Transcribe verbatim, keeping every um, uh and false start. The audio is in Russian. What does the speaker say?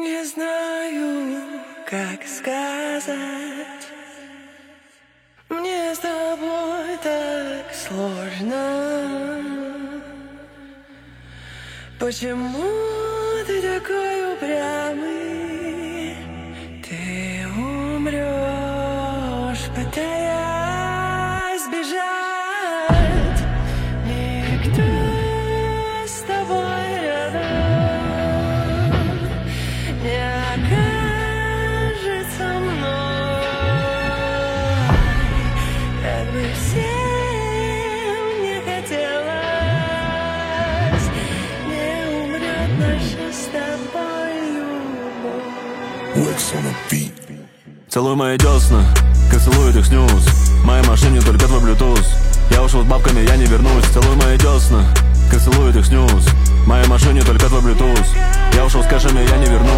Не знаю, как сказать. Мне с тобой так сложно. Почему ты такой упрямый? Ты умрешь, пытаясь бежать. Никто с тобой рядом не окажется мной. Как бы всем не хотелось, не умрет наша с тобой любовь. Целуй мои десна, как целует их снюс. В моей машине только твой Bluetooth. Я ушел с бабками, я не вернусь. Целуй мои десна, как целует их снюс. В моей машине только твой Bluetooth. Я ушел с кэшами, я не вернусь.